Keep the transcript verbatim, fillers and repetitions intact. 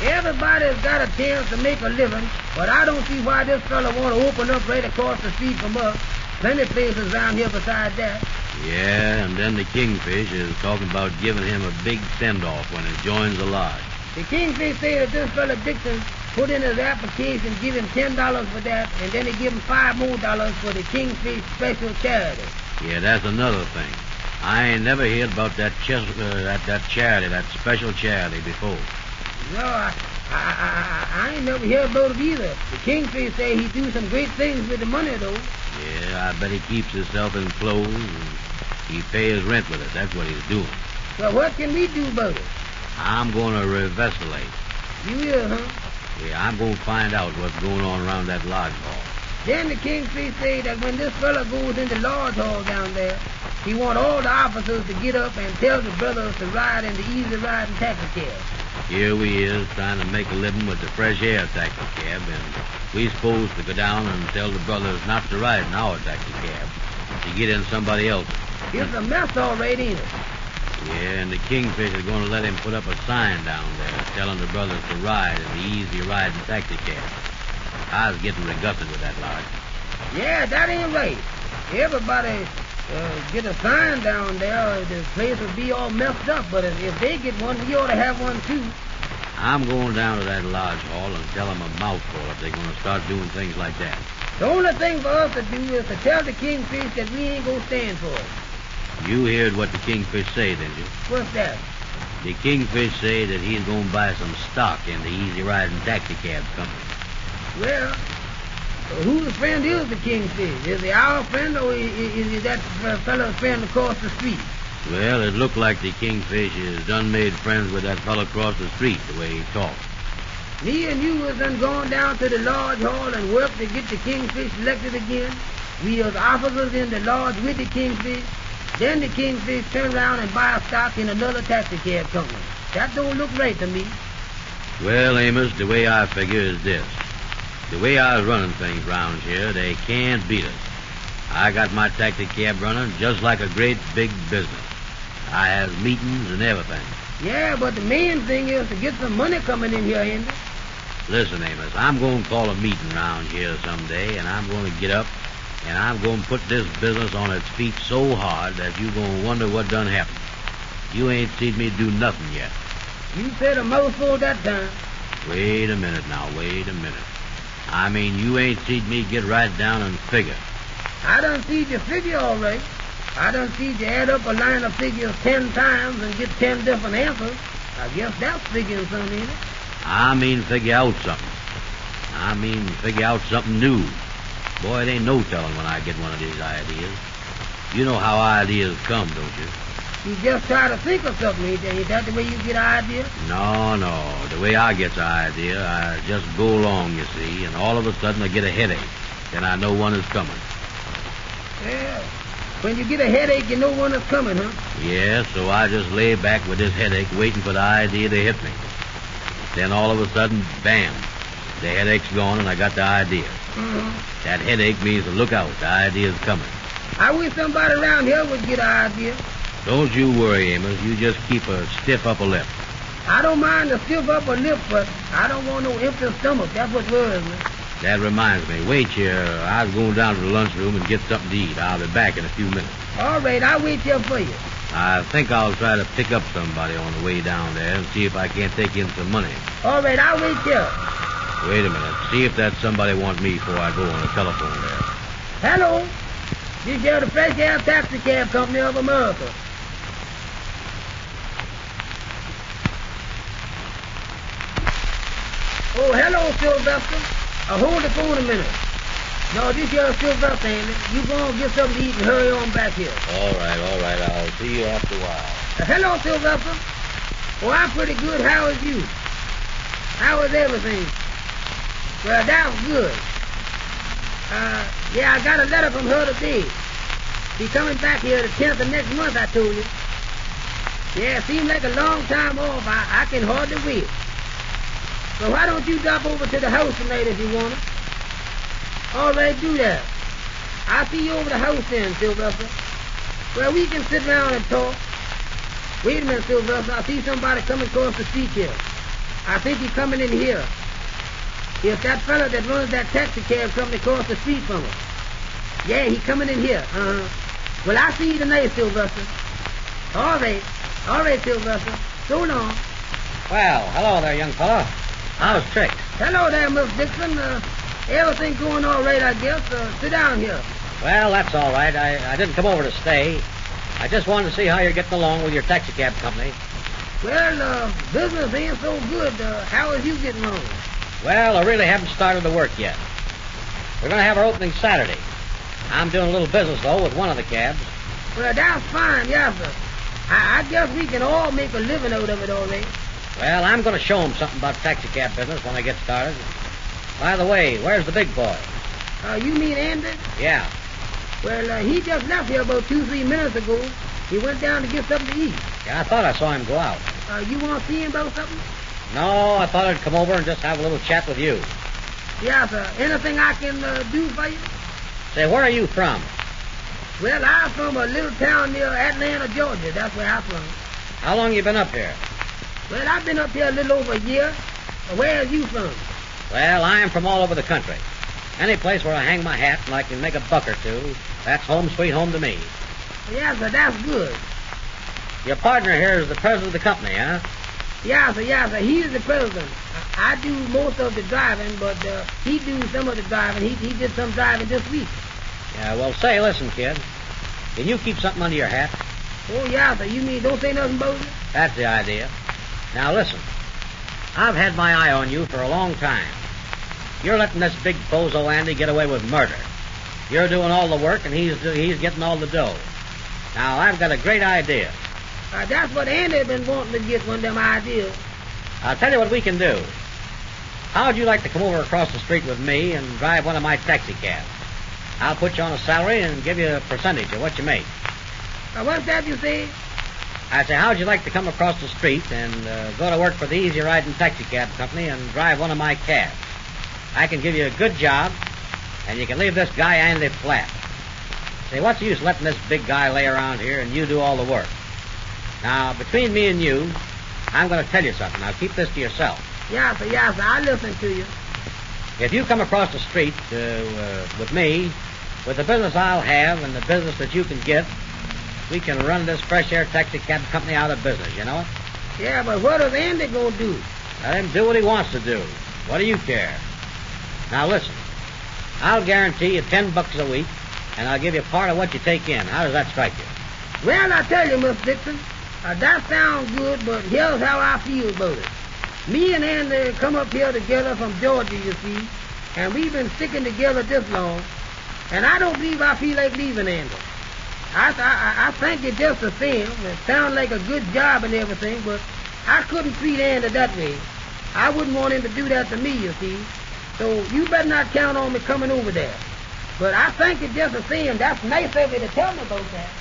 Everybody's got a chance to make a living, but I don't see why this fella want to open up right across the street from us. Plenty places around here besides that. Yeah, and then the Kingfish is talking about giving him a big send-off when he joins the lodge. The Kingfish say that this fella Dixon put in his application, give him ten dollars for that, and then he give him five more dollars for the Kingfish Special Charity. Yeah, that's another thing. I ain't never heard about that, ches- uh, that that charity, that special charity before. No, I, I, I, I ain't never heard about it either. The Kingfish say he do some great things with the money, though. Yeah, I bet he keeps himself in clothes and he pays rent with it. That's what he's doing. Well, what can we do about it? I'm going to revestilate. You will, huh? Yeah, I'm going to find out what's going on around that lodge hall. Then the Kingfish say that when this fella goes in the lodge hall down there, he want all the officers to get up and tell the brothers to ride in the easy riding taxi cab. Here we is trying to make a living with the fresh air taxi cab, and we supposed to go down and tell the brothers not to ride in our taxi cab, to get in somebody else's. It's a mess all right, ain't it? Yeah, and the Kingfish is going to let him put up a sign down there telling the brothers to ride in the easy riding taxi cab. I was getting regusted with that lodge. Yeah, that ain't right. Everybody uh, get a sign down there, the place will be all messed up. But if, if they get one, we ought to have one too. I'm going down to that lodge hall and tell them a mouthful if they're going to start doing things like that. The only thing for us to do is to tell the Kingfish that we ain't gonna stand for it. You heard what the Kingfish say, didn't you? What's that? The Kingfish say that he's going to buy some stock in the easy riding taxi cab company. Well, whose friend is the Kingfish? Is he our friend, or is, is he that fellow's friend across the street? Well, it looked like the Kingfish is done made friends with that fellow across the street, the way he talks. Me and you was done gone down to the lodge hall and worked to get the Kingfish elected again. We was officers in the lodge with the Kingfish. Then the Kingfish turn around and buy a stock in another taxi cab company. That don't look right to me. Well, Amos, the way I figure is this. The way I was running things round here, they can't beat us. I got my taxi cab running just like a great big business. I have meetings and everything. Yeah, but the main thing is to get some money coming in here, ain't it? Listen, Amos, I'm going to call a meeting round here someday, and I'm going to get up, and I'm going to put this business on its feet so hard that you're going to wonder what done happened. You ain't seen me do nothing yet. You said a mouthful that time. Wait a minute now, wait a minute. I mean, you ain't seen me get right down and figure. I done see you figure all right. I done see you add up a line of figures ten times and get ten different answers. I guess that's figuring something, ain't it? I mean figure out something. I mean figure out something new. Boy, it ain't no telling when I get one of these ideas. You know how ideas come, don't you? You just try to think of something, ain't that, ain't that the way you get an idea? No, no. The way I get an idea, I just go along, you see, and all of a sudden I get a headache. Then I know one is coming. Yeah. When you get a headache, you know one is coming, huh? Yeah, so I just lay back with this headache waiting for the idea to hit me. Then all of a sudden, bam, the headache's gone and I got the idea. Mm-hmm. That headache means to look out, the idea's coming. I wish somebody around here would get an idea. Don't you worry, Amos. You just keep a stiff upper lip. I don't mind the stiff upper lip, but I don't want no empty stomach. That's what worries me. That reminds me. Wait here. I was going down to the lunchroom and get something to eat. I'll be back in a few minutes. All right, I'll wait here for you. I think I'll try to pick up somebody on the way down there and see if I can't take in some money. All right, I'll wait here. Wait a minute. See if that somebody wants me before I go on the telephone there. Hello. This here the Fresh Air Taxi Cab Company of America. Oh, hello, Sylvester. Uh, hold the phone a minute. No, this here is Sylvester, ain't it? You go and get something to eat and hurry on back here. All right, all right. I'll see you after a while. Uh, hello, Sylvester. Oh, I'm pretty good. How is you? How is everything? Well, that was good. Uh, yeah, I got a letter from her today. She's coming back here the tenth of next month, I told you. Yeah, it seemed like a long time off. I, I can hardly wait. So why don't you drop over to the house tonight if you want it? All right, do that. I'll see you over the house then, Sylvester. Well, we can sit around and talk. Wait a minute, Sylvester. I see somebody coming across the street here. I think he's coming in here. It's that fella that runs that taxi cab company across the street from us. Yeah, he coming in here. Uh-huh. Well, I'll see you tonight, Sylvester. All right. All right, Sylvester. So long. Well, hello there, young fella. How's tricks? Hello there, Miss Dixon. Uh, everything going all right, I guess. Uh, sit down here. Well, that's all right. I, I didn't come over to stay. I just wanted to see how you're getting along with your taxi cab company. Well, uh, business ain't so good. Uh, how is you getting on? Well, I really haven't started the work yet. We're going to have our opening Saturday. I'm doing a little business, though, with one of the cabs. Well, that's fine, yes, sir. I, I guess we can all make a living out of it all right. Well, I'm going to show 'em something about taxi cab business when I get started. By the way, where's the big boy? Uh, you mean Andy? Yeah. Well, uh, he just left here about two, three minutes ago. He went down to get something to eat. Yeah, I thought I saw him go out. Uh, you want to see him about something? No, I thought I'd come over and just have a little chat with you. Yes, sir. Anything I can uh, do for you? Say, where are you from? Well, I'm from a little town near Atlanta, Georgia. That's where I'm from. How long you been up here? Well, I've been up here a little over a year. Uh, where are you from? Well, I am from all over the country. Any place where I hang my hat and I can make a buck or two, that's home sweet home to me. Yes, sir. That's good. Your partner here is the president of the company, huh? Yes, sir. Yes, sir. He's the president. I, I do most of the driving, but uh, he do some of the driving. He, he did some driving this week. Yeah, well, say, listen, kid. Can you keep something under your hat? Oh, yes, sir. You mean don't say nothing about it? That's the idea. Now, listen. I've had my eye on you for a long time. You're letting this big bozo Andy get away with murder. You're doing all the work, and he's he's getting all the dough. Now, I've got a great idea. Uh, that's what Andy been wanting to get, one of them ideas. I'll tell you what we can do. How'd you like to come over across the street with me and drive one of my taxi cabs? I'll put you on a salary and give you a percentage of what you make. Uh, what's that you say? I say, how'd you like to come across the street and uh, go to work for the Easy Riding Taxi Cab Company and drive one of my cabs? I can give you a good job, and you can leave this guy Andy flat. Say, what's the use letting this big guy lay around here and you do all the work? Now, between me and you, I'm going to tell you something. Now, keep this to yourself. Yes, sir. Yes, sir. I'll listen to you. If you come across the street uh, uh, with me, with the business I'll have and the business that you can get, we can run this Fresh Air Taxi Cab Company out of business, you know it? Yeah, but what is Andy going to do? Let him do what he wants to do. What do you care? Now, listen. I'll guarantee you ten bucks a week, and I'll give you part of what you take in. How does that strike you? Well, I tell you, Miss Dixon, uh, that sounds good, but here's how I feel about it. Me and Andy come up here together from Georgia, you see, and we've been sticking together this long, and I don't believe I feel like leaving Andy. I, I, I think it's just the same. It sounds like a good job and everything, but I couldn't treat Andy that way. I wouldn't want him to do that to me, you see. So you better not count on me coming over there. But I think it's just the same. That's nice of you to tell me about that.